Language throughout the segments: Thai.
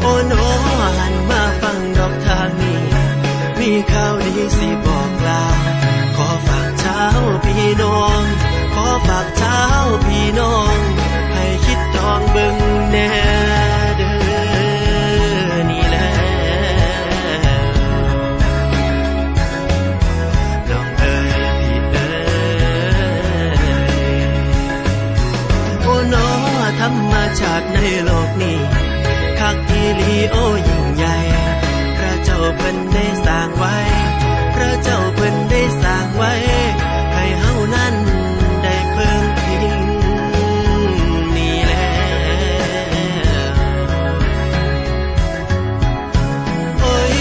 โอ้โนหันมาฟังดอกทางนี้มีข่าวดีสิบอกลาขอฝากเช้าพี่น้องขอฝากเช้าพี่น้องให้คิดดองเบิ่งแน่เด้อนี่แหละน้องเอ๋ยพี่เอ๋ยโอ้โนธรรมชาติในโลกนี้คักอีหลีโอ้ยิ่งใหญ่พระเจ้าเพิ่นได้สร้างไว้พระเจ้าเพิ่นได้สร้างไว้ให้เฮานั้นได้เพิ่งพิงนี่แหละโอ้ย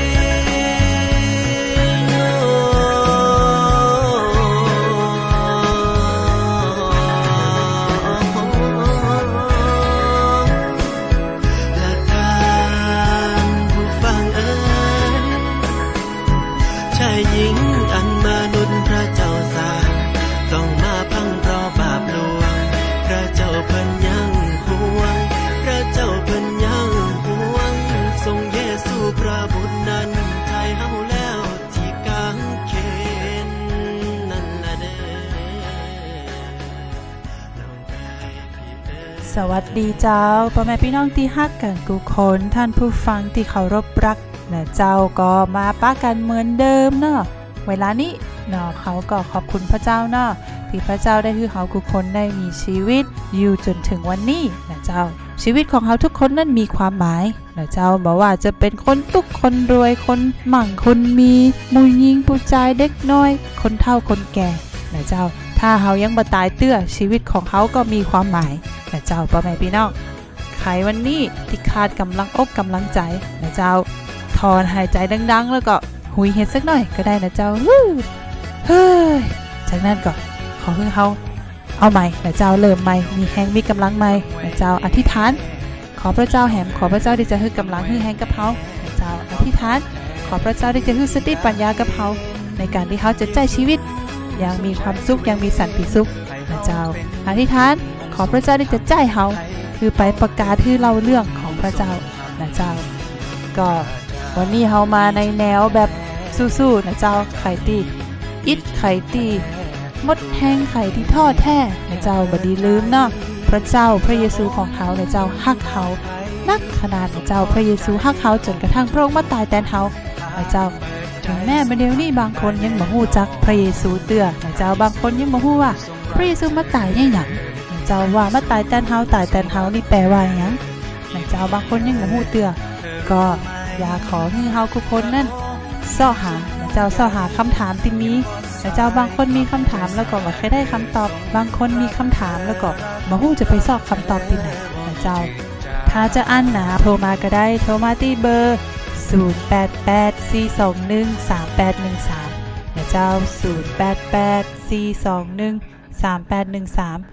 หญิงอันมนุษย์พระเจ้าสร้างต้องมาพังเพราะบาปลวงพระเจ้าเพิ่นยังห่วงพระเจ้าเพิ่นยังห่วงทรงเยซูพระบุตรนั้นไถ่เฮาแล้วที่กางเขนนั่นล่ะเด้อสวัสดีเจ้าพ่อแม่พี่น้องที่ฮักกันทุกคนท่านผู้ฟังที่เคารพรักและเจ้าก็มาป้ากันเหมือนเดิมเนาะเวลานี้เนาะเขาก็ขอบคุณพระเจ้าเนาะที่พระเจ้าได้ให้เขาทุกคนได้มีชีวิตอยู่จนถึงวันนี้นะเจ้าชีวิตของเขาทุกคนนั้นมีความหมายนะเจ้าบอกว่าจะเป็นคนทุกคนรวยคนมั่งคนมีผู้หญิงผู้ชายเด็กน้อยคนเฒ่าคนแก่นะเจ้าถ้าเขายังบ่ตายเตื้อชีวิตของเขาก็มีความหมายนะเจ้าพ่อแม่พี่น้องใครวันนี้ที่ขาดกำลังอกกำลังใจนะเจ้าถอนหายใจดังๆแล้วก็หุยเฮ็ดสักหน่อยก็ได้นะเจ้าเฮ้ยจากนั้นก็ขอให้เขาเอาใหม่นะเจ้าเริ่มใหม่มีแฮงมีกำลังใหม่นะเจ้าอธิษฐานขอพระเจ้าแหมขอพระเจ้าที่จะให้กำลังให้แฮงกับเขานะเจ้าอธิษฐานขอพระเจ้าที่จะให้สติปัญญากับเขาในการที่เขาจะใช้ชีวิตอย่างมีความสุขอย่างมีสันติสุขนะเจ้าอธิษฐานขอพระเจ้าที่จะใจเขาคือไปประกาศที่เล่าเรื่องของพระเจ้านะเจ้าก็วันนี้เฮามาในแนวแบบสู้ๆนะเจ้าไข่ตีอิดไข่ตีมดแห้งไข่ที่ทอดแท้นะเจ้าบ่ดีลืมเนาะพระเจ้าพระเยซูของเขานะเจ้าฮักเขานักขนาดนะเจ้าพระเยซูฮักเขาจนกระทั่งพระองค์มาตายแทนเขานะเจ้าถึงแม้เดี๋ยวนี้บางคนยังบ่ฮู้จักพระเยซูเตื้อนะเจ้าบางคนยังบ่ฮู้ว่าพระเยซูมาตายยังหยังนะเจ้าว่ามาตายแทนเฮาตายแทนเฮานี่แปลว่าหยังนะเจ้าบางคนยังบ่ฮู้เตื้อก็อยากขอให้เฮาทุกคนนั่นเสาะหานะเจ้าเสาะหาคำถามที่มีนะเจ้าบางคนมีคำถามแล้วก็บ่เคยได้คำตอบบางคนมีคำถามแล้วก็บ่ฮู้จะไปเสาะคำตอบที่ไหนนะเจ้าถ้าจะอ่านหนาโทรมาก็ได้โทรมาที่เบอร์0884213813นะเจ้า0884213813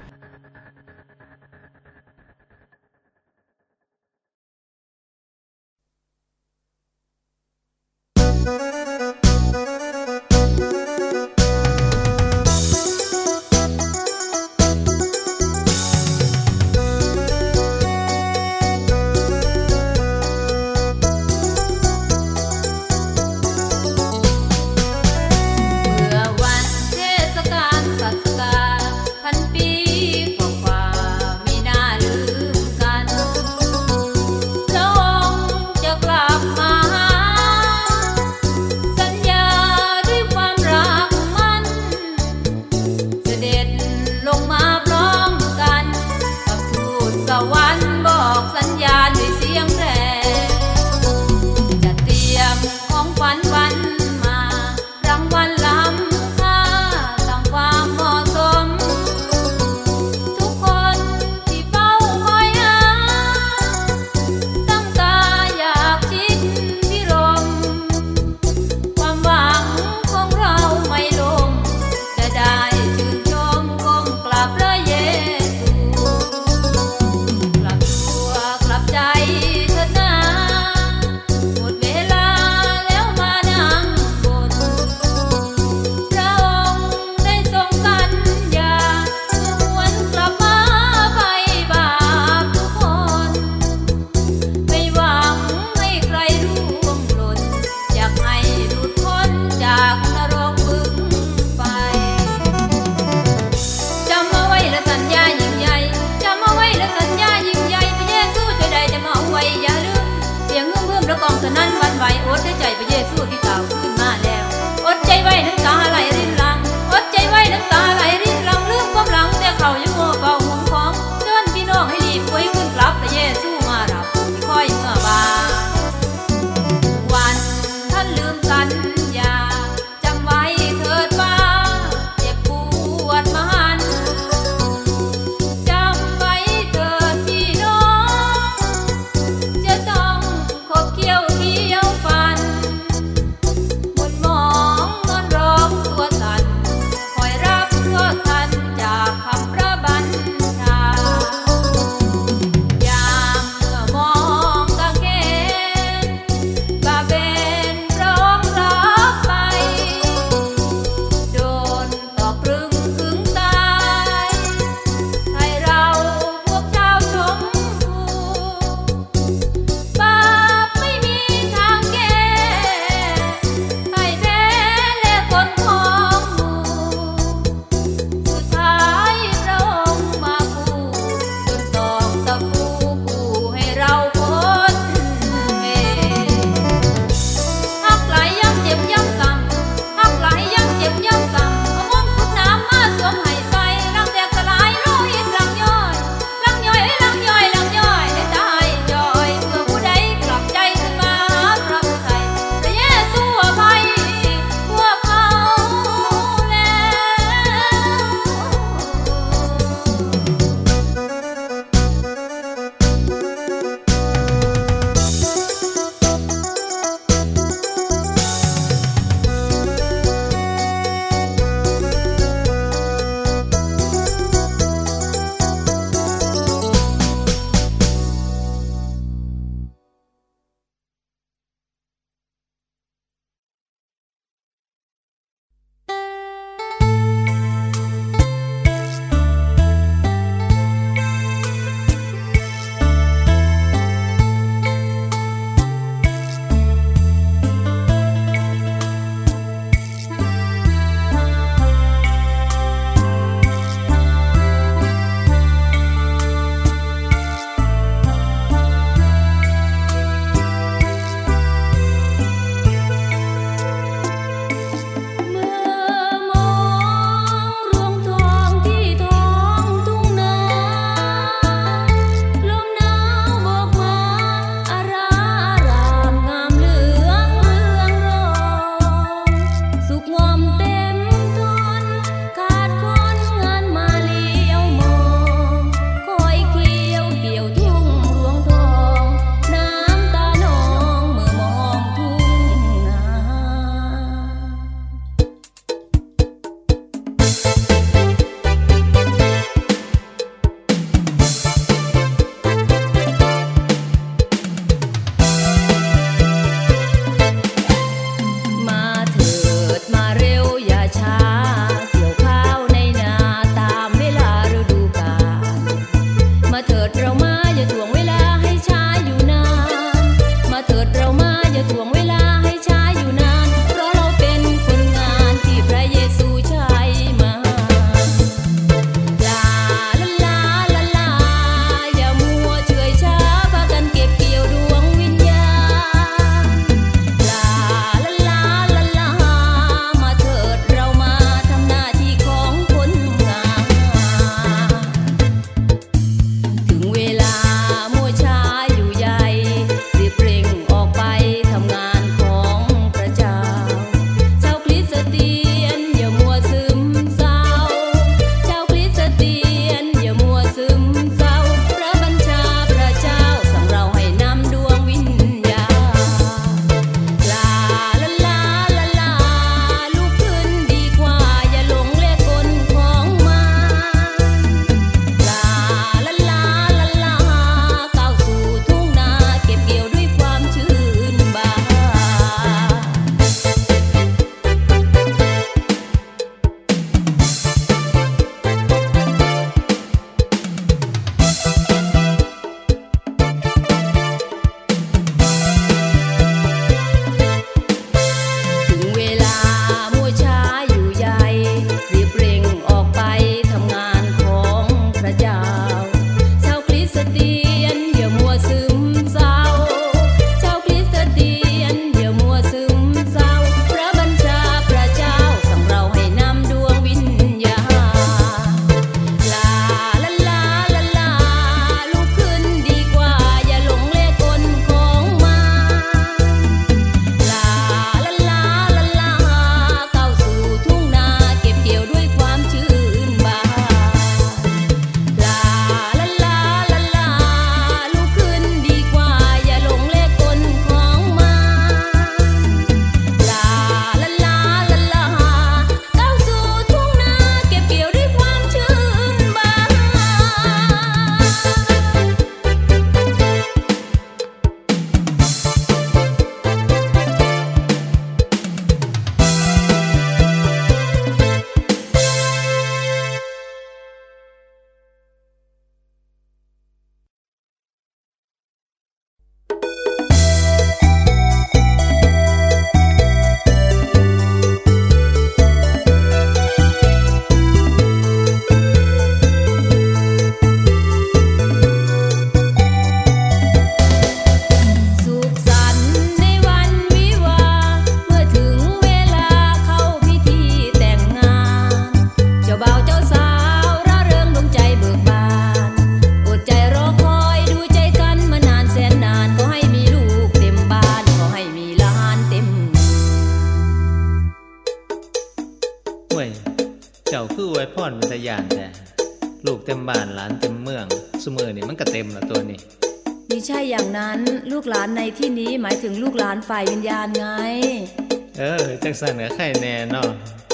ลูกเต็มบ้านหลานเต็มเมืองซุมื้อนี่มันก็เต็มละตัวนี่มิใช่อย่างนั้นลูกหลานในที่นี้หมายถึงลูกหลานฝ่ายวิญญาณไงจังซั่นก็ใครแน่เนาะ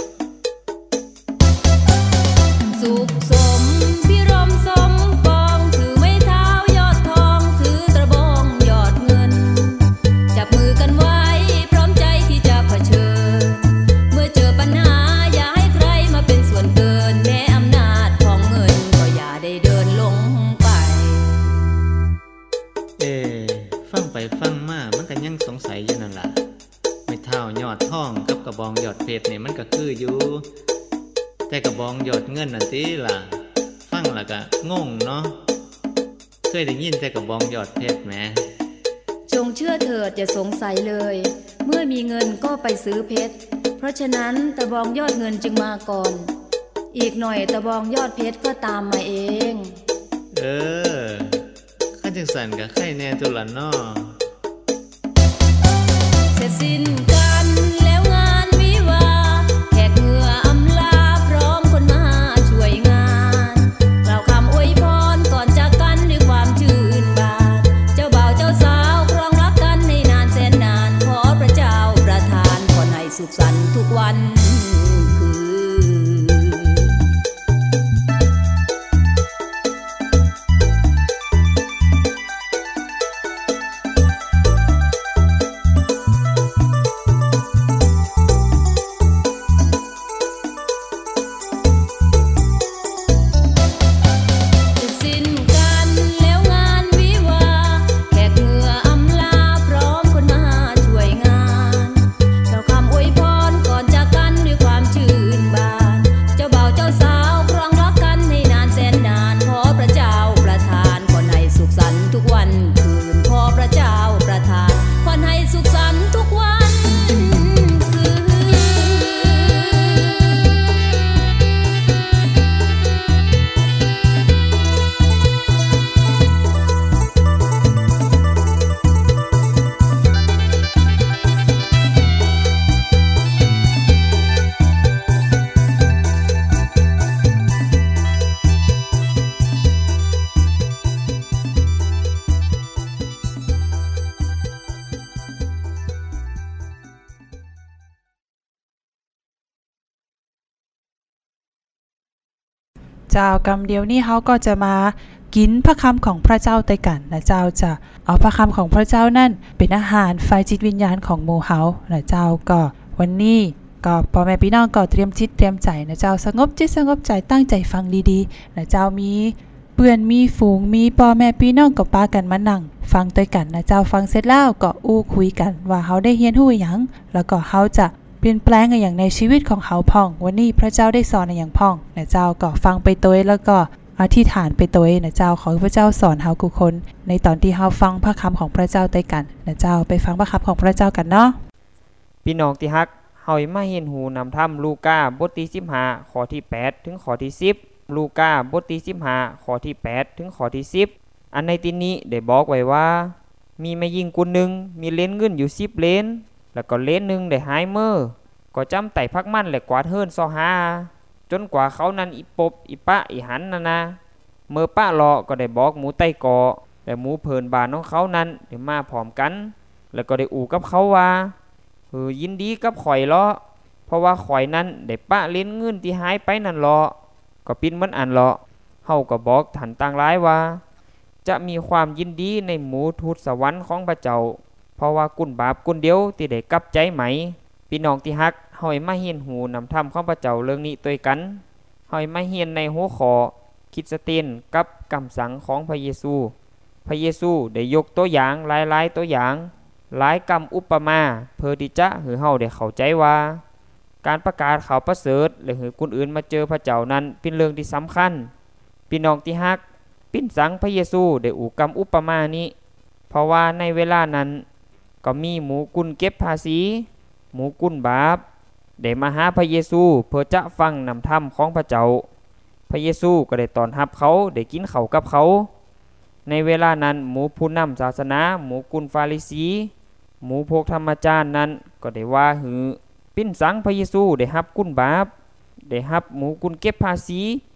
สุขสมพิรมสมปองถือไม้เท้ายอดทองถือกระบองยอดเงินจับมือกันไว้พร้อมใจที่จะเผชิญเมื่อเจอปัญหาอย่าให้ใครมาเป็นส่วนเกินแม้อำนาจของเงินก็อย่าได้เดินลงไปฟังไปฟังมามันก็ยังสงสัยอยู่นั่นล่ะไม้เท้ายอดทองกับกระบองยอดเพชรนี่มันก็คืออยู่แต่กระบองยอดเงินนั่นติล่ะฟังแล้วก็งงเนาะเคยได้ยินแต่กระบองยอดเพชรแหมจงเชื่อเถิดอย่าสงสัยเลยเมื่อมีเงินก็ไปซื้อเพชรเพราะฉะนั้นตะบองยอดเงินจึงมาก่อนอีกหน่อยตะบองยอดเพชรก็ตามมาเองข้าจังสั่นก็ใครแน่ตัวละเนาะเสร็จสิ้นกันแล้วงานวิวาแขกเหงื่ออำลาพร้อมคนมาช่วยงานกล่าวคำอวยพรก่อนจากกันด้วยความชื่นบานเจ้าบ่าวเจ้าสาวครองรักกันให้นานแสนนานขอพระเจ้าประทานพรให้สุขสันต์ทุกวันเจ้ากำเดียวนี้เขาก็จะมากินพระคำของพระเจ้าไต้กันนะเจ้าจะเอาพระคำของพระเจ้านั่นเป็นอาหารฝ่ายจิตวิญญาณของหมู่เฮานะเจ้าก็วันนี้ก็พ่อแม่พี่น้องก็เตรียมจิตเตรียมใจนะเจ้าสงบจิตสงบใจตั้งใจฟังดีๆนะเจ้ามีเพื่อนมีฝูงมีพ่อแม่พี่น้องก็ปากันมานั่งฟังด้วยกันนะเจ้าฟังเสร็จแล้วก็อู้คุยกันว่าเฮาได้เรียนรู้หยังแล้วก็เฮาจะเปลี่ยนแปลงอย่างในชีวิตของเขาพ่องวันนี้พระเจ้าได้สอนอย่างพ่องนะเจ้าก็ฟังไปตัวแล้วก็อธิษฐานไปตัวนะเจ้าขอพระเจ้าสอนเฮาทุกคนในตอนที่เฮาฟังพระคำของพระเจ้าด้วยกันนะเจ้าไปฟังพระคำของพระเจ้ากันเนาะพี่น้องที่ฮักเฮามาเห็นหูนำธรรมลูกาบทที่15ข้อที่8ถึงข้อที่10ลูกาบทที่15ข้อที่8ถึงข้อที่10อันในที่นี้ได้บอกไว้ว่ามีแม่หญิงคนนึงมีเลนเงินอยู่10เลนแล้วก็เลนนึงได้หายเมื่อก็จำไต่พักมั่นและกวาดเฮิรนซอหาจนกว่าเขานั้นอีปบอีปะอีหันนะเมื่อป้าเลาะก็ได้บอกหมูไต้กอและหมูเพิ่นบานของเขานั้นได้มาพร้อมกันแล้วก็ได้อู่กับเขาว่ายินดีกับข่อยเลาะเพราะว่าข่อยนั้นได้ปะเลนเงินที่หายไปนั่นเลาะก็ปิ้นมันอันเลาะเฮาก็บอกท่านต่างหลายว่าจะมีความยินดีในหมูทูตสวรรค์ของพระเจ้าเพราะว่ากุนบาปกุนเดียวที่ได้กลับใจไหมพี่น้องที่ฮักเฮามาเฮียนหูนำธรรมของพระเจ้าเรื่องนี้ด้วยกันเฮามาเฮียนในหัวข้อคริสเตียนกับคำสั่งของพระเยซูพระเยซูได้ยกตัวอย่างหลายๆตัวอย่างหลายคำอุปมาเพื่อที่จะให้เฮาได้เข้าใจว่าการประกาศข่าวประเสริฐหรือให้คนอื่นมาเจอพระเจ้านั้นเป็นเรื่องที่สำคัญพี่น้องที่ฮักปิ้นสังพระเยซูได้อู่คำอุปมานี้เพราะว่าในเวลานั้นก็มีหมูกุนเก็บภาษีหมูกุนบาปได้มาหาพระเยซูเพื่อจะฟังนำธรรมของพระเจ้าพระเยซูก็ได้ต้อนรับเขาได้กินข้าวกับเขาในเวลานั้นหมูผู้นำศาสนาหมูกุนฟาริสีหมูพวกธรรมจารย์นั้นก็ได้ว่าหือปิ้นสังพระเยซูได้รับกุนบาปได้รับหมูกุนเก็บภาษี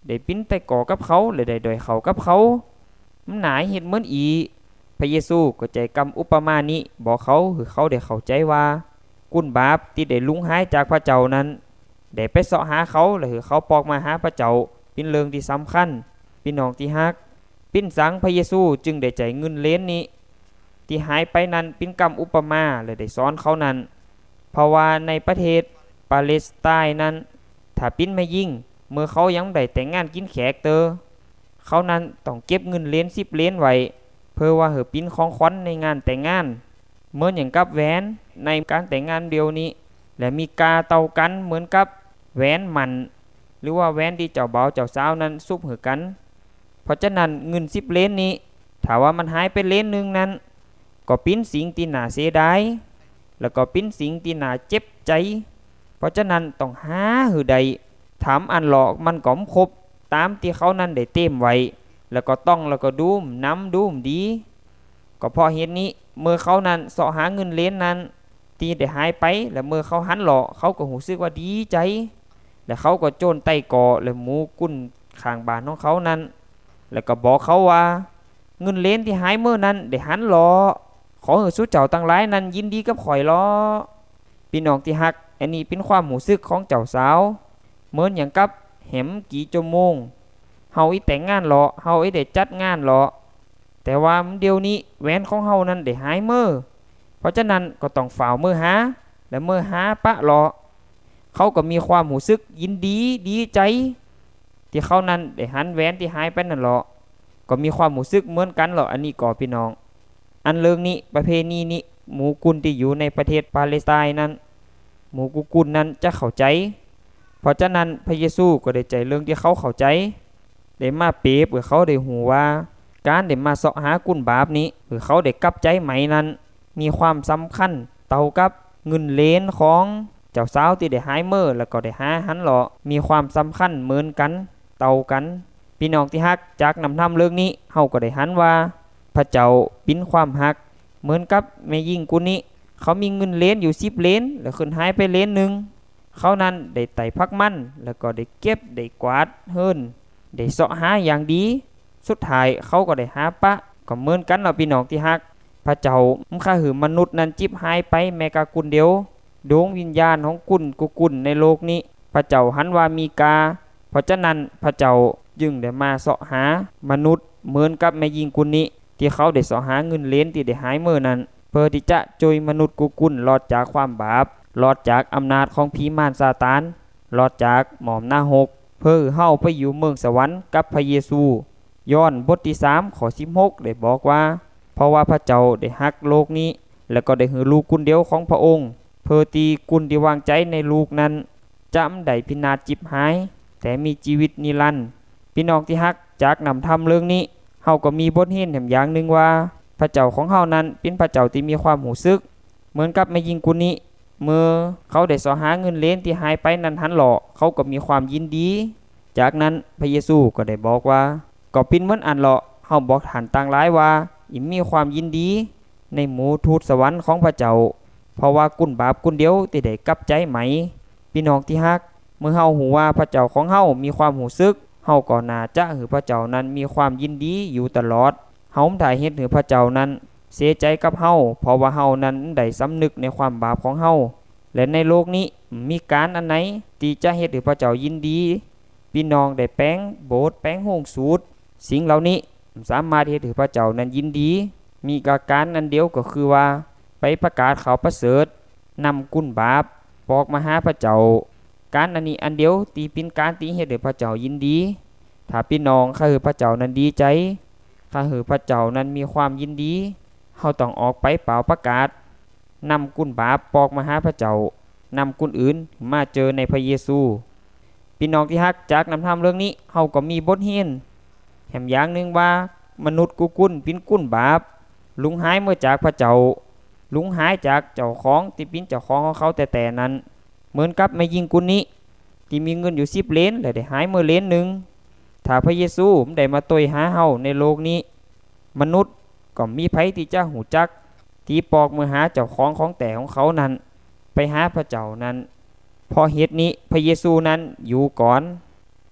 ได้ปิ้นแต่ก่อกับเขาและได้ดอยเขากับเขามันหนายเฮ็ดเหมือนอีพระเยซูก็ใจกำอุปมานี้บอกเขาคือเขาได้เข้าใจว่ากุนบาปที่ได้ลุงหายจากพระเจ้านั้นได้ไปเสาะหาเขาและคือเขาปอกมาหาพระเจ้าเป็นเรื่องที่สำคัญพี่น้องที่ฮักปิ้นสังพระเยซูจึงได้ใจเงินเลนนี้ที่หายไปนั้นเป็นกรรมอุปมาและได้สอนเขานั้นเพราะว่าในประเทศปาเลสไตน์นั้นถ้าปิ้นไม่ยิ่งเมื่อเขายังได้แต่งงานกินแขกเตอเขานั้นต้องเก็บเงินเลน10เลนไว้เพื่อว่าเหอปิ้นของขวัญในงานแต่งงานเหมือนอย่างกับแหวนในการแต่งงานเดียวนี้และมีกาเตากันเหมือนกับแหวนมันหรือว่าแหวนที่เจ้าบ่าวเจ้าสาวนั้นซุบหือกันเพราะฉะนั้นเงิน10เลนนี้ถ้าว่ามันหายไปเลนนึงนั้นก็ปิ้นสิ่งที่น่าเสียดายแล้วก็ปิ้นสิ่งที่น่าเจ็บใจเพราะฉะนั้นต้องหาหือใดถามอันหลอกมันก็ครบตามที่เขานั้นได้เต็มไว้แล้วก็ต้องแล้วก็ดูมน้ำดูมดีก็เพราะเหตุนี้เมื่อเขานั้นเสาะหาเงินเลนนั้นที่ได้หายไปแล้วเมื่อเขาหันหลอกเขาก็รู้สึกว่าดีใจแล้วเขาก็โจรไต่ก่อและหมูกุ้นข้างบ้านของเขานั้นแล้วก็บอกเขาว่าเงินเลนที่หายเมื่อนั้นได้หันหลอขอให้สุเจ้าตั้งหลายนั้นยินดีกับข่อยล้อพี่น้องที่ฮักอันนี้เป็นความหูซึกของเจ้าสาวเหมือนอย่างกับแหมกี่ชั่วโมงเฮาอีแต่งงานหลอเฮาอีได้จัดงานหลอแต่ว่าเดี๋ยวนี้แหวนของเฮานั้นได้หายเมื่อเพราะฉะนั้นก็ต้องฝ่าวเมื่อหาและเมื่อหาปะหลอเขาก็มีความหูซึกยินดีดีใจที่เขานั้นได้หันแหวนที่หายไปนั่นหลอก็มีความหูซึกเหมือนกันหรออันนี้ก่อพี่น้องอันเรื่องนี้ประเพณีนี้หมู่กุนที่อยู่ในประเทศปาเลสไตน์นั้นหมู่กุนนั้นจะเข้าใจเพราะฉะนั้นพระเยซูก็ได้ใจเรื่องที่เขาเข้าใจได้มาเปรียบกับเขาได้หูว่าการได้มาเสาะหากุนบาปนี้หรือเขาได้กลับใจไหมนั้นมีความสำคัญเท่ากับเงินเลนของเจ้าสาวที่ได้หายเมื่อแล้วก็ได้หาหันหลอมีความสำคัญเหมือนกันเท่ากันพี่น้องที่ฮักจากนำทำเรื่องนี้เฮาก็ได้หันว่าพระเจ้าปิ้นความฮักเหมือนกับแม่ยิ่งกุนนี้เขามีเงินเลนอยู่10เลนแล้วขึ้นหายไปเลนนึงเขานั้นได้ไต่พักมันแล้วก็ได้เก็บได้กวาดเฮิรนได้เสาะหาอย่างดีสุดท้ายเขาก็ได้หาปะก็เหมือนกันเนาะพี่น้องที่ฮักพระเจ้ามันค่าหือมนุษย์นั้นจิบหายไปแม้กะกุนเดียวดวงวิญญาณของกุนในโลกนี้พระเจ้าหันว่ามีกาเพราะฉะนั้นพระเจ้าจึงได้มาเสาะหามนุษย์เหมือนกับแม่ยิงกุนนี้ที่เขาได้เสาะหาเงินเลนที่ได้หายเมื่อนั้นเพื่อที่จะช่วยมนุษย์กุนรอดจากความบาปรอดจากอำนาจของผีมารซาตานรอดจากหมอมหน้าหกเพื่อเฮาไปอยู่เมืองสวรรค์กับพระเยซูย้อนบทที่3ข้อ16ได้บอกว่าเพราะว่าพระเจ้าได้ฮักโลกนี้แล้วก็ได้หือลูกกุนเดียวของพระองค์เพื่อตีกุนที่วางใจในลูกนั้นจะไม่ได้พินาศจิบหายแต่มีชีวิตนิรันดร์พี่น้องที่ฮักจากนำทำเรื่องนี้เฮาก็มีบทเรียนแห่งอย่างหนึ่งว่าพระเจ้าของเฮานั้นเป็นพระเจ้าที่มีความหูซึกเหมือนกับแม่ยิงกุนนี้เมื่อเขาได้เสาะหาเงินเลนที่หายไปนั้นหันหลอกเขาก็มีความยินดีจากนั้นพระเยซูก็ได้บอกว่าก็ปิ้นเหมือนอันหลอกเฮาบอกฐานต่างหลายว่าอิมีความยินดีในหมู่ทูตสวรรค์ของพระเจ้าเพราะว่ากุนบาปกุนเดียวที่ได้กลับใจไหมพี่น้องที่ฮักเมื่อเฮาหูว่าพระเจ้าของเฮามีความหูซึกเฮาก็น่าจะหือพระเจ้านั้นมีความยินดีอยู่ตลอดเฮาได้เฮ็ดให้พระเจ้านั้นเสียใจกับเฮาเพราะว่าเฮานั้นได้สำนึกในความบาปของเฮาและในโลกนี้มีการอันไหนที่จะเฮ็ดให้พระเจ้ายินดีพี่น้องได้แป้งโบสถ์แป้งโฮงสูตรสิ่งเหล่านี้สามารถเฮ็ดให้พระเจ้านั้นยินดีมีการอันเดียวก็คือว่าไปประกาศข่าวประเสริฐนำกุนบาปปอกมาหาพระเจ้าการอันนี้อันเดียวตีเป็นการตีเฮ็ดให้พระเจ้ายินดีถ้าพี่น้องข้าคือพระเจ้านั้นดีใจข้าคือพระเจ้านั้นมีความยินดีเฮาต้องออกไปเป่าประกาศนำกุนบาปปอกมาหาพระเจ้านำกุนอื่นมาเจอในพระเยซูพี่น้องที่ฮักจากนำทำเรื่องนี้เฮาก็มีบทเรียนแถมอย่างหนึ่งว่ามนุษย์กุนเป็นกุนบาปลุงหายเมื่อจากพระเจ้าลุงหายจากเจ้าของที่เป็นเจ้าของของเขาแต่นั้นเหมือนกับแม่ยิงกุนนี้ที่มีเงินอยู่10เลนและได้หายเมื่อเลนนึงถ้าพระเยซูได้มาตวยหาเฮาในโลกนี้มนุษย์ก็มีไผที่จะหูจักที่ปอกมือหาเจ้าของของแต่ของเขานั้นไปหาพระเจ้านั้นพอเหตุนี้พระเยซูนั้นอยู่ก่อนท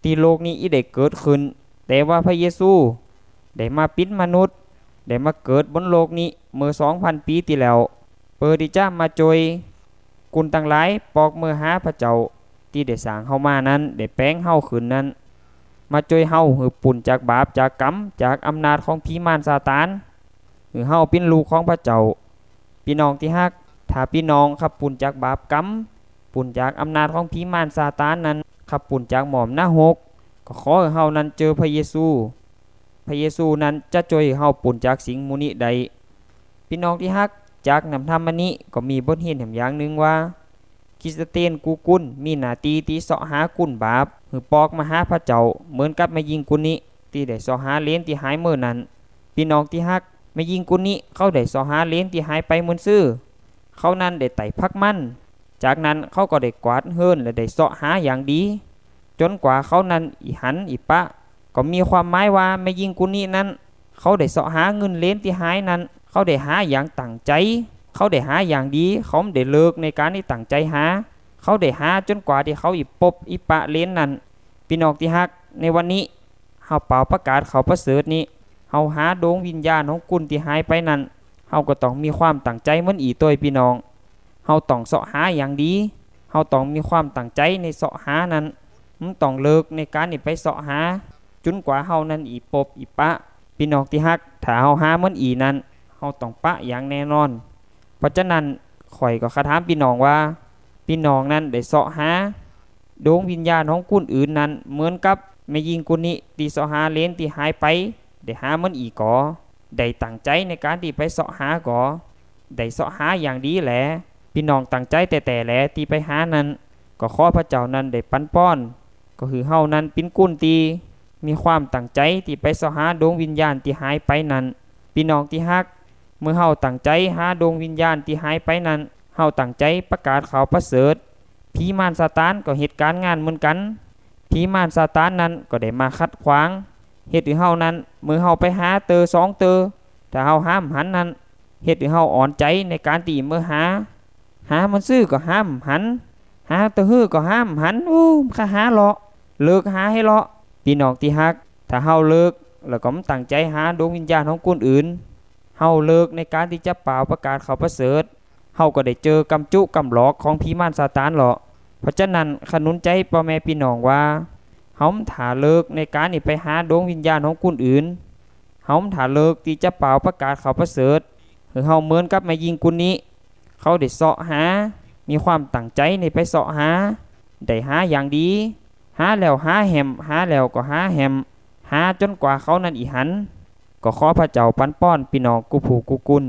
ที่โลกนี้อีได้เกิดขึ้นแต่ว่าพระเยซูได้มาเป็นมนุษย์ได้มาเกิดบนโลกนี้เมื่อ 2,000 ปีที่แล้วเปิดที่จะมาจอยกุนต่างหลายปอกมือหาพระเจ้าที่ได้สร้างเฮามานั้นได้แปลงเฮาขึ้นนั้นมาจอยเฮาหือปุ่นจากบาปจากกรรมจากอำนาจของผีมารซาตานหือเฮาเป็นลูกของพระเจ้าพี่น้องที่ฮักถ้าพี่น้องขับปุ่นจากบาปกรรมปุ่นจากอำนาจของผีมารซาตานนั้นขับปุ่นจากหม่อมหน้าหกก็ขอให้เฮานั้นเจอพระเยซูพระเยซูนั้นจะช่วยเฮาปุ่นจากสิ่งมูนี้ใดพี่น้องที่ฮักจากนำธรรมนี้ก็มีบทเรียนอย่างหนึ่งว่าคริสเตียนกูกุนมีหน้าที่ที่เสาะหากุนบาปหือปอกมาหาพระเจ้าเหมือนกับแม่ยิงกุนนี้ที่ได้เสาะหาเลนที่หายเมื่อนั้นพี่น้องที่ฮักแม่ยิงกุนนี้เขาได้เสาะหาเลนที่หายไปเหมือนซื่อเขานั้นได้ไต่พักมันจากนั้นเขาก็ได้กวาดเฮิรนและได้เสาะหาอย่างดีจนกว่าเขานั้นอีหันอีปะก็มีความหมายว่าแม่ยิงกุนนี้นั้นเขาได้เสาะหาเงินเลนที่หายนั้นเขาได้หาอย่างตั้งใจเขาได้หาอย่างดีเขาไม่ได้เลิกในการที่ตั้งใจหาเขาได้หาจนกว่าที่เขาอีปบอีปะเลนนั้นพี่น้องที่ฮักในวันนี้เฮาเป่าประกาศเขาประเสริฐนี้เฮาหาดวงวิญญาณของกุนที่หายไปนั้นเฮาก็ต้องมีความตั้งใจเหมือนอีตัวพี่น้องเฮาต้องเสาะหาอย่างดีเฮาต้องมีความตั้งใจในเสาะหานั้นมันต้องเลิกในการที่ไปเสาะหาจนกว่าเฮานั้นอีปบอีปะพี่น้องที่ฮักถ้าเฮาหาเหมือนอีนั้นเฮาต้องปะอย่างแน่นอนเพราะฉะนั้นข่อยก็ถามพี่น้องว่าพี่น้องนั้นได้เสาะหาดวงวิญญาณของกุนอื่นนั้นเหมือนกับแม่ยิงกุนนี้ที่เสาะหาเลนที่หายไปได้หาเหมือนอีก่อได้ตั้งใจในการที่ไปเสาะหาก่อได้เสาะหาอย่างดีแหละพี่น้องตั้งใจแต่แหละที่ไปหานั้นก็ขอพระเจ้านั้นได้ปันป้อนก็คือเฮานั้นเป็นกุนที่มีความตั้งใจที่ไปเสาะหาดวงวิญญาณที่หายไปนั้นพี่น้องที่ฮักเมื่อเฮาตั้งใจหาดวงวิญญาณที่หายไปนั้นเฮาตั้งใจประกาศข่าวประเสริฐผีมารซาตานก็เหตุการณ์งานเหมือนกันผีมารซาตานนั้นก็ได้มาขัดขวางเฮ็ดให้เฮานั้นเมื่อเฮาไปหาเตอ2เตอถ้าเฮาห้ามหันนั้นเฮ็ดให้เฮาอ่อนใจในการที่เมื่อหามันซื่อก็ห้ามหันหาตะฮื้อก็ห้ามหันข้าหาเลาะเลิกหาให้เลาะพี่น้องที่ฮักถ้าเฮาเลิกแล้วก็ตั้งใจหาดวงวิญญาณของคนอื่นเฮาเลิกในการที่จะเป่าประกาศข่าวประเสริฐเฮาก็ได้เจอกำจุกำหลอกของผีมารซาตานหรอกเพราะฉะนั้นขนุนใจพ่อแม่พี่น้องว่าเฮาถ้าเลิกในการที่ไปหาดวงวิญญาณของคนอื่นเฮาถ้าเลิกที่จะเป่าประกาศข่าวประเสริฐหรือเฮาเหมือนกับแม่ยิงกุนนี้เขาได้เสาะหามีความตั้งใจในไปเสาะหาได้หาอย่างดีหาแล้วหาแหมหาแล้วก็หาแหมหาจนกว่าเขานั้นอีหันก็ขอพระเจ้าปันป้อนพี่น้องกูผู้กูกุน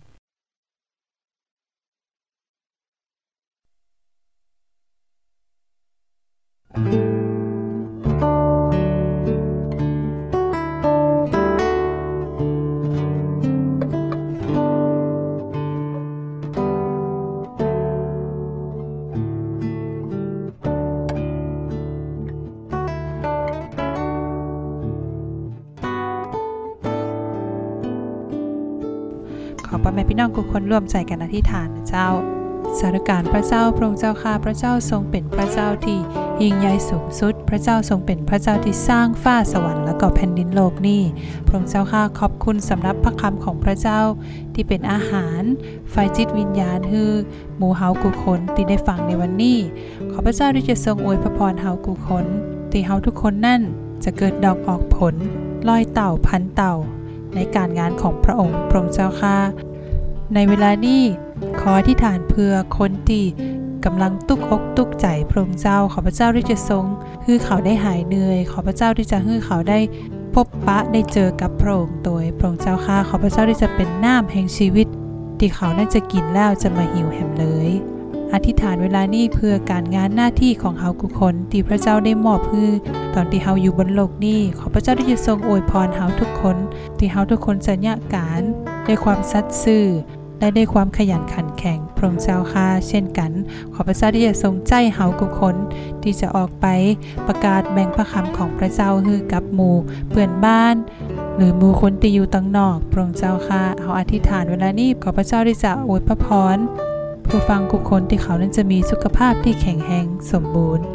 ขอพ่อแม่พี่น้องทุกคนร่วมใจกันอธิษฐานนะเจ้าสาธุการพระเจ้าพระองค์เจ้าข้าพระเจ้าทรงเป็นพระเจ้าที่ยิ่งใหญ่สูงสุดพระเจ้าทรงเป็นพระเจ้าที่สร้างฟ้าสวรรค์และก็แผ่นดินโลกนี้พระองค์เจ้าข้าขอบคุณสำหรับพระคำของพระเจ้าที่เป็นอาหารไฟจิตวิญญาณฮือหมู่เฮากุคนที่ได้ฟังในวันนี้ขอพระเจ้าที่จะทรงอวยพระพรเฮากุคนที่เฮาทุกคนนั่นจะเกิดดอกออกผลลอยเต่าพันเต่าในการงานของพระองค์พระองค์เจ้าข้าในเวลานี้ขออธิษฐานเพื่อคนที่กำลังตุกอกตุกใจพระองค์เจ้าขอพระเจ้าที่จะทรงให้เขาได้หายเหนื่อยขอพระเจ้าที่จะให้เขาได้พบปะได้เจอกับพระองค์โดยพระองค์เจ้าข้าขอพระเจ้าที่จะเป็นน้ำแห่งชีวิตที่เขาน่าจะกินแล้วจะมาหิวแหมเลยอธิษฐานเวลานี้เพื่อการงานหน้าที่ของเฮาทุกคนที่พระเจ้าได้มอบให้ตอนที่เฮาอยู่บนโลกนี้ขอพระเจ้าที่จะทรงอวยพรเฮาทุกคนที่เฮาทุกคนจะญะการด้วยความสัตย์ซื่อและด้วยความขยันขันแข็งพระองค์เจ้าข้าเช่นกันขอพระเจ้าที่จะทรงใจเฮาทุกคนที่จะออกไปประกาศแบ่งพระคำของพระเจ้าให้กับหมู่เพื่อนบ้านหรือหมู่คนที่อยู่ต่างนอกพระองค์เจ้าข้าเฮาอธิษฐานเวลานี้ขอพระเจ้าที่จะอวยพรผู้ฟังทุกคนที่เขานั้นจะมีสุขภาพที่แข็งแรงสมบูรณ์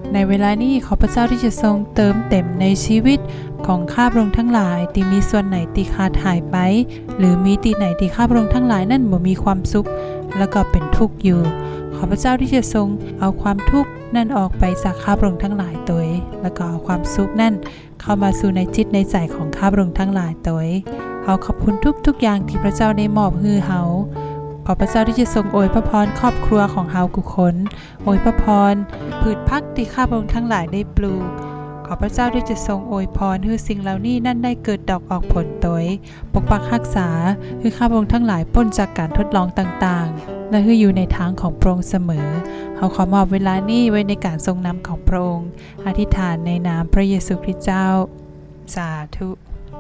ในเวลานี้ขอพระเจ้าที่จะทรงเติมเต็มในชีวิตของข้าพระองค์ทั้งหลายที่มีส่วนไหนที่ขาดหายไปหรือมีที่ไหนที่ข้าพระองค์ทั้งหลายนั่นบ่มีความสุขแล้วก็เป็นทุกข์อยู่ขอพระเจ้าที่จะทรงเอาความทุกข์นั่นออกไปจากข้าพระองค์ทั้งหลายตัวแล้วก็เอาความสุขนั่นเข้ามาสู่ในจิตในใจของข้าพระองค์ทั้งหลายตัวเฮาขอบคุณทุกอย่างที่พระเจ้าได้มอบให้เฮาขอพระเจ้าที่จะทรงอวยพระพรครอบครัวของเฮาทุกคนอวยพระพรพืชพักที่ข้าพระองค์ทั้งหลายได้ปลูกขอพระเจ้าที่จะทรงอวยพรให้สิ่งเหล่านี้นั่นได้เกิดดอกออกผลตัวปกปักรักษาให้ข้าพระองค์ทั้งหลายพ้นจากการทดลองต่างๆและให้อยู่ในทางของพระองค์เสมอเฮาขอมอบเวลานี้ไว้ในการทรงนำของพระองค์อธิษฐานในนามพระเยซูคริสต์เจ้าสาธุ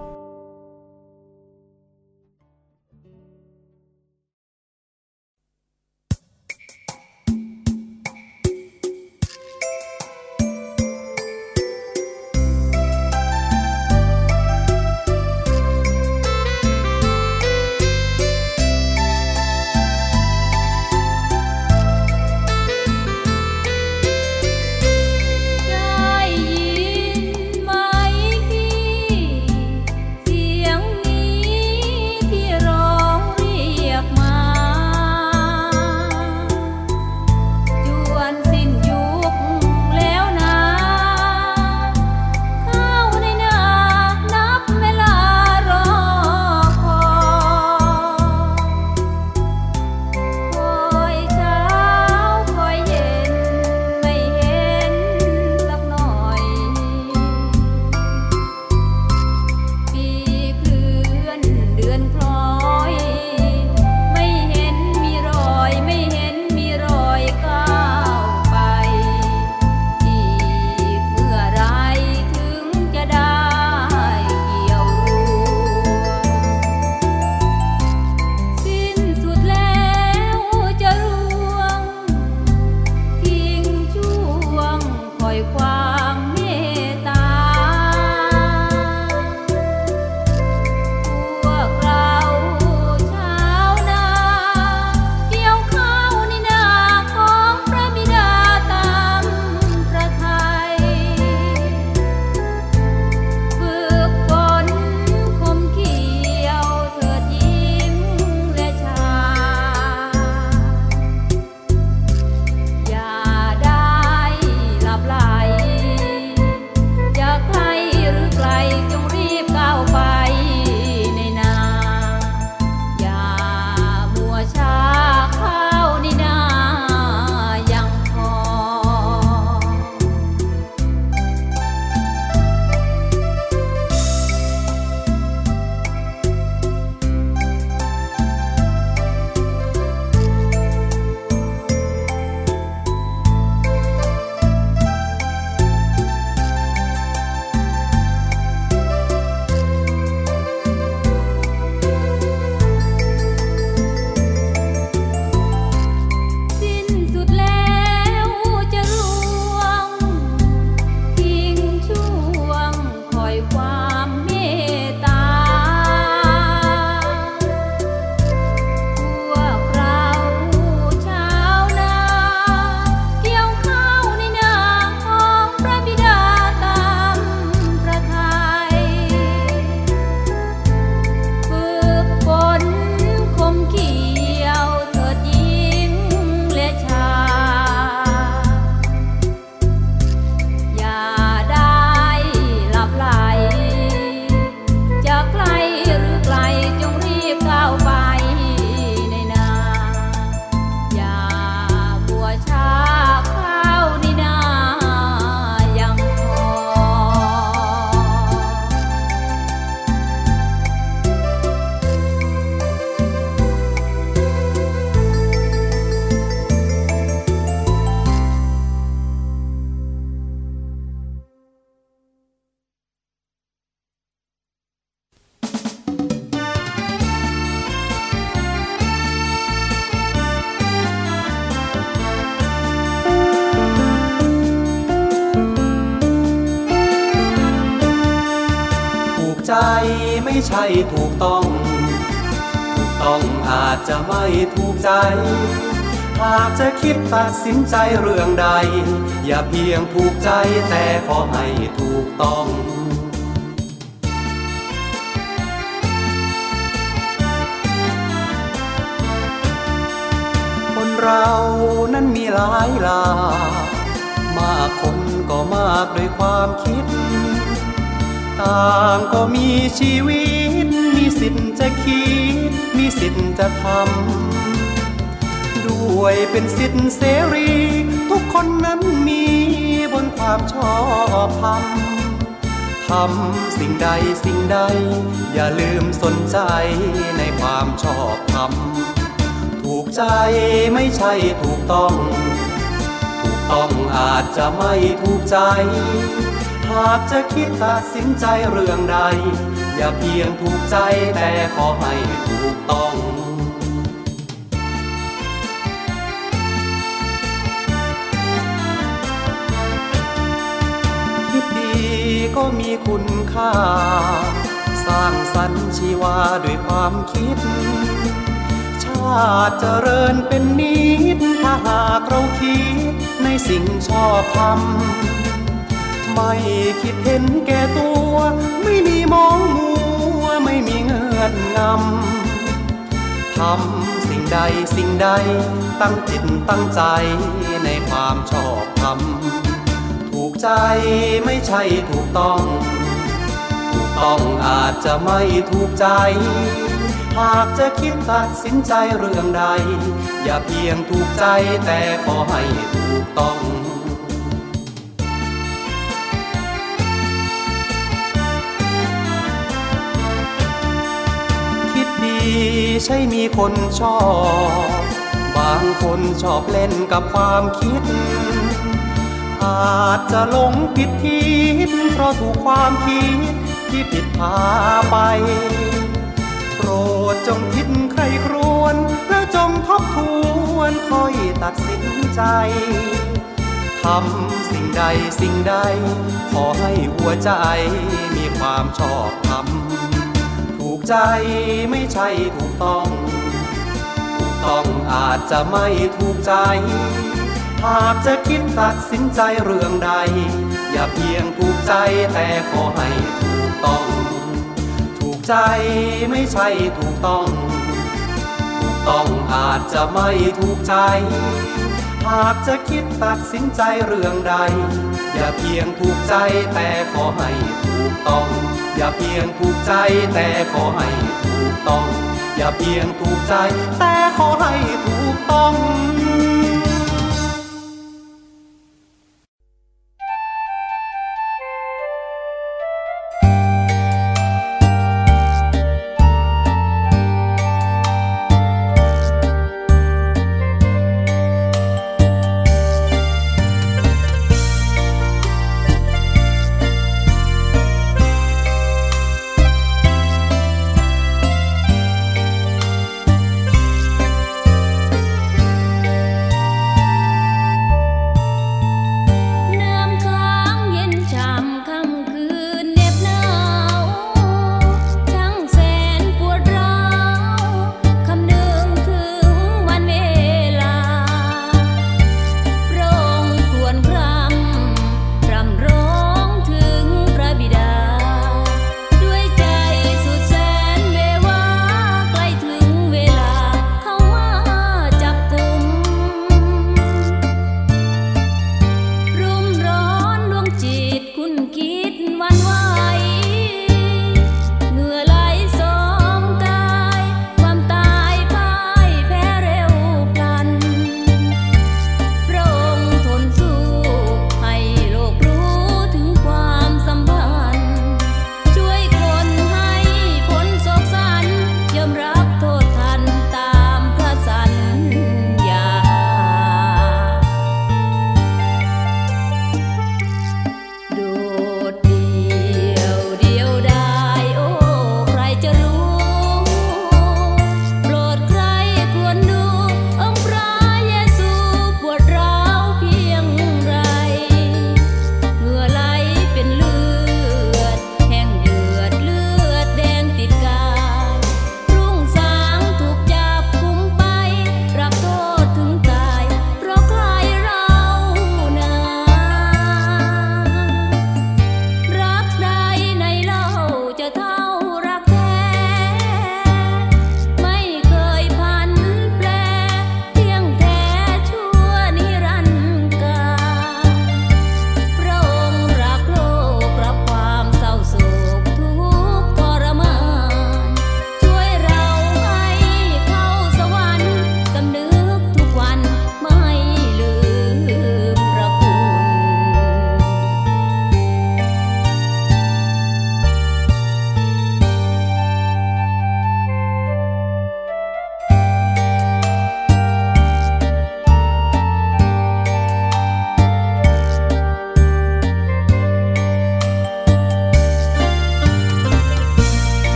ไม่ใช่ถูกต้องอาจจะไม่ถูกใจหากจะคิดตัดสินใจเรื่องใดอย่าเพียงถูกใจแต่ขอให้ถูกต้องคนเรานั้นมีหลายหลากมากคนก็มากด้วยความคิดต่างก็มีชีวิตมีสิทธิ์จะคิดมีสิทธิ์จะทำด้วยเป็นสิทธิ์เสรีทุกคนนั้นมีบนความชอบธรรมทำสิ่งใดสิ่งใดอย่าลืมสนใจในความชอบธรรมถูกใจไม่ใช่ถูกต้องถูกต้องอาจจะไม่ถูกใจหากจะคิดตัดสินใจเรื่องใดอย่าเพียงถูกใจแต่ขอให้ถูกต้องคิดดีก็มีคุณค่าสร้างสรรค์ชีวาด้วยความคิดชาติเจริญเป็นนิดถ้าหากเราคิดในสิ่งชอบธรรมไม่คิดเห็นแก่ตัวไม่มีมองมัวไม่มีเงื่อนงำทำสิ่งใดสิ่งใดตั้งจิตตั้งใจในความชอบธรรมถูกใจไม่ใช่ถูกต้องถูกต้องอาจจะไม่ถูกใจหากจะคิดตัดสินใจเรื่องใดอย่าเพียงถูกใจแต่ขอให้ถูกต้องคิดดีใช่มีคนชอบบางคนชอบเล่นกับความคิดอาจจะหลงผิดทิศเพราะถูกความคิดที่ผิดพาไปโปรดจงคิดใคร่ครวญแล้วจงทบทวนค่อยตัดสินใจทำสิ่งใดสิ่งใดขอให้หัวใจมีความชอบธรรมถูกใจไม่ใช่ถูกต้องถูกต้องอาจจะไม่ถูกใจหากจะคิดตัดสินใจเรื่องใดอย่าเพียงถูกใจแต่ขอให้ถูกต้องถูกใจไม่ใช่ถูกต้องถูกต้องอาจจะไม่ถูกใจหากจะคิดตัดสินใจเรื่องใดอย่าเพียงถูกใจแต่ขอให้ถูกต้องอย่าเพียงถูกใจแต่ขอให้ถูกต้องอย่าเพียงถูกใจแต่ขอให้ถูกต้อง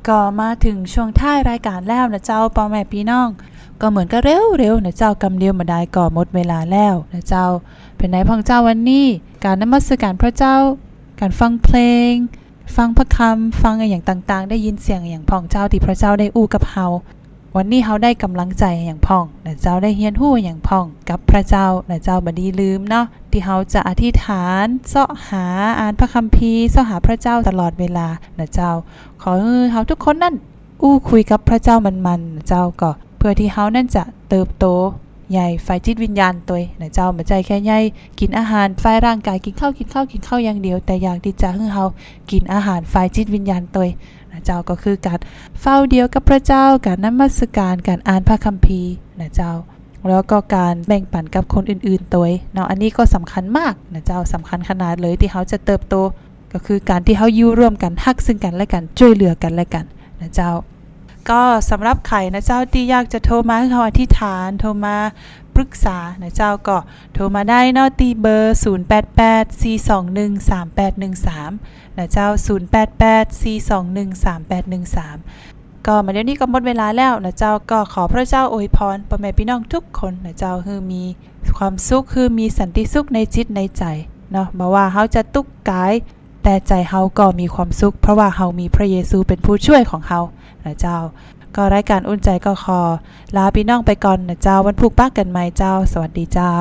ก็มาถึงช่วงท้ายรายการแล้วนะเจ้าพ่อแม่พี่น้องก็เหมือนก็เร็วๆนะเจ้ากำเดียวมาได้ก็หมดเวลาแล้วนะเจ้าเป็นไหนพ่องเจ้าวันนี้การนมัสการพระเจ้าการฟังเพลงฟังพระคำฟังอย่างต่างๆได้ยินเสียงอย่างพ่องเจ้าที่พระเจ้าได้อู้กับเฮาวันนี้เฮาได้กำลังใจอย่างพ่องนะเจ้าได้เฮียนฮู้อย่างพ่องกับพระเจ้านะเจ้าบ่ดีลืมเนาะที่เฮาจะอธิษฐานเสาะหาอ่านพระคัมภีร์เสาะหาพระเจ้าตลอดเวลานะเจ้าขอให้เฮาทุกคนนั่นอู้คุยกับพระเจ้ามันๆนะเจ้าก็เพื่อที่เฮานั่นจะเติบโตใหญ่ฝ่ายจิตวิญญาณตัวนะเจ้าไม่ใจแค่ใหญ่กินอาหารฝ่ายร่างกายกินข้าวอย่างเดียวแต่อยากที่จะให้เฮากินอาหารฝ่ายจิตวิญญาณตัวนะเจ้าก็คือการเฝ้าเดียวกับพระเจ้าการนมัสการการอ่านพระคัมภีร์นะเจ้าแล้วก็การแบ่งปันกับคนอื่นๆตัวเนาะอันนี้ก็สำคัญมากนะเจ้าสำคัญขนาดเลยที่เฮาจะเติบโตก็คือการที่เฮาอยู่ร่วมกันฮักซึ่งกันและกันช่วยเหลือกันและกันนะเจ้าก็สำหรับใครนะเจ้าที่อยากจะโทรมาให้เขาอธิษฐานโทรมาปรึกษานะเจ้าก็โทรมาได้เนาะที่เบอร์0884213813นะเจ้า0884213813ก็มาเดี๋ยวนี้ก็หมดเวลาแล้วนะเจ้าก็ขอพระเจ้าอวยพรพ่อแม่พี่น้องทุกคนนะเจ้าคือมีความสุขคือมีสันติสุขในจิตในใจเนาะบ่ว่าเฮาจะทุกข์กายแต่ใจเฮาก็มีความสุขเพราะว่าเฮามีพระเยซูเป็นผู้ช่วยของเฮานะเจ้าก็รายการอุ่นใจก็ขอลาพี่น้องไปก่อนนะเจ้าวันพุธป้ากันใหม่เจ้าสวัสดีเจ้า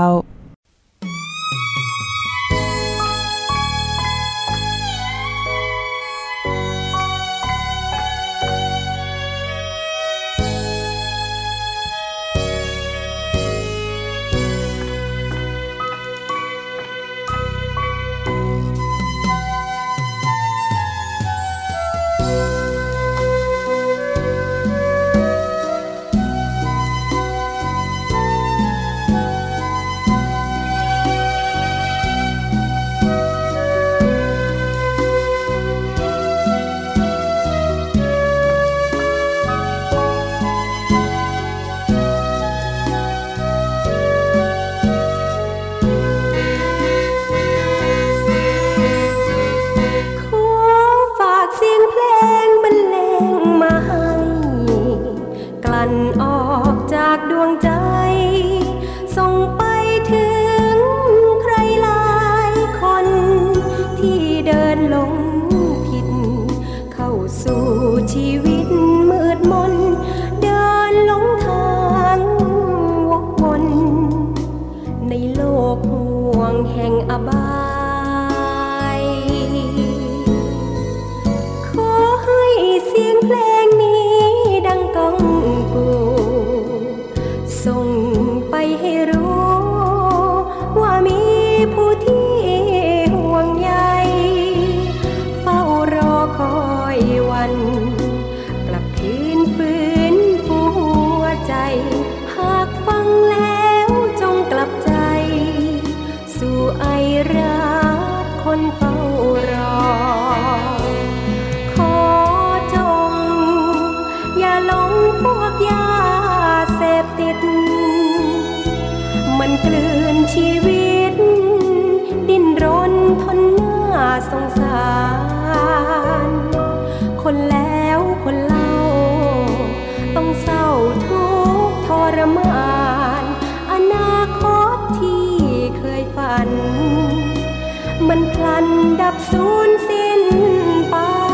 มันกลืนชีวิตดิ้นรนทนหน้าสงสารคนแล้วคนเล่าต้องเศร้าทุกข์ทรมานอนาคตที่เคยฝันมันพลันดับสูญสิ้นไป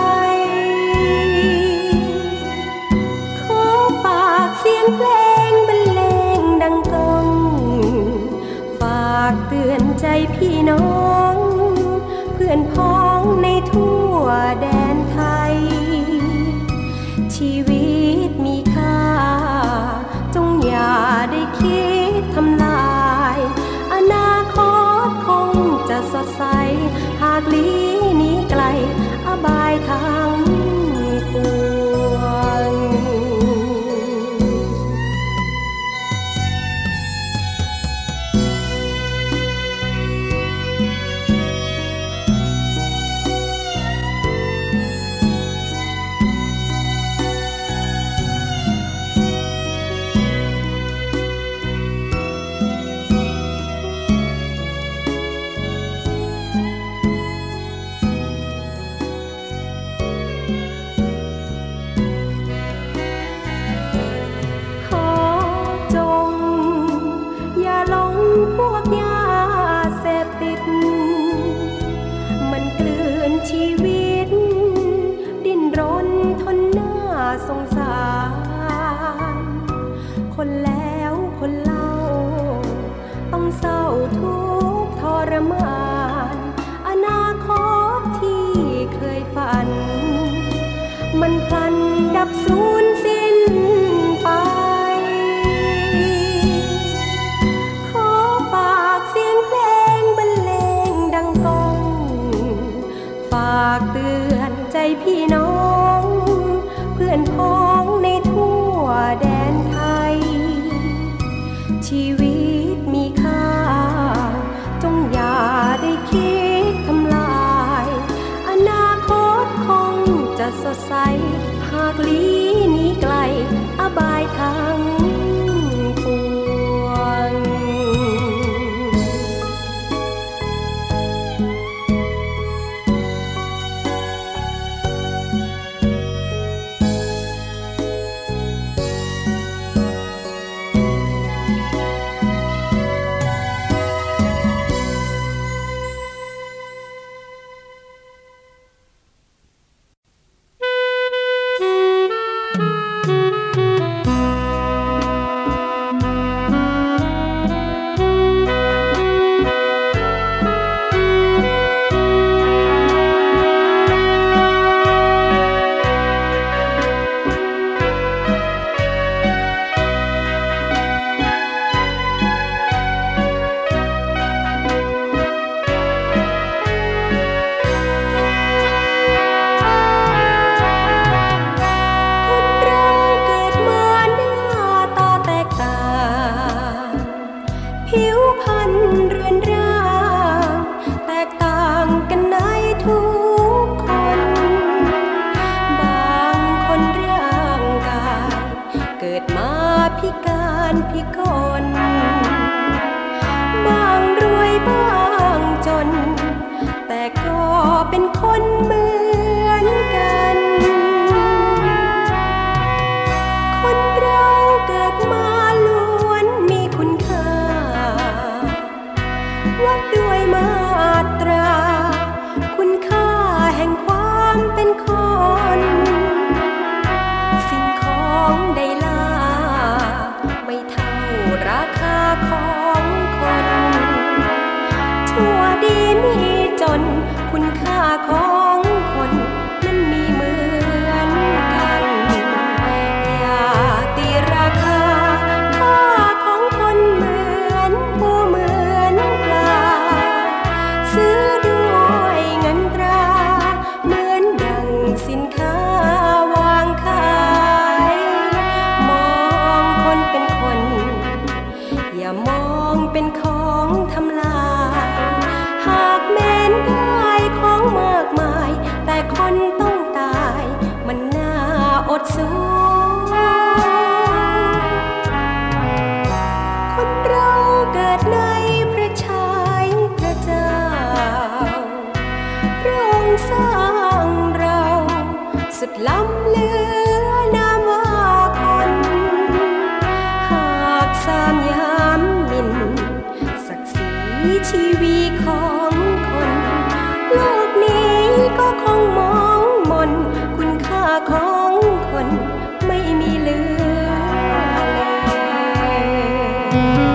ขอฝากเสียงเพลงบรรเลงดังก้องฝากเตือนใจพี่น้องเพื่อนพ้องในทั่วแดนไทยชีวิตมีค่าจงอย่าได้คิดทำลายอนาคตคงจะสดใสหากลี้หนีไกลอบายทางปวงบสูญสิ้นไปขอฝากเสียงเพลงบรรเลงดังก้องฝากเตือนใจพี่น้องเพื่อนพ้องในทั่วแดนไทยชีวิตมีค่าจงอย่าได้คิดทำลายอนาคตคงจะสดใสหากลี้หนีไกลอบายทั้งปวงคุณค่าของคนนั้นมีเหมือนกันอย่าตีราคาค่าของคนเหมือนผู้เหมือนปลาซื้อด้วยเงินตราเหมือนดังสินค้าวางขายมองคนเป็นคนอย่ามองเป็นของทำลายหากแม้นได้ของมากมายแต่คนต้องตายมันน่าอดสูคนเราเกิดในพระชัยพระเจ้าพระองค์สร้างเราสุดล้ำเหลือนามว่าคนหากสามยามหมิ่นศักดิ์ศรีชีวีของคนโลกนี้ก็คงมองมนคุณค่าของคนไม่มีเหลือเลย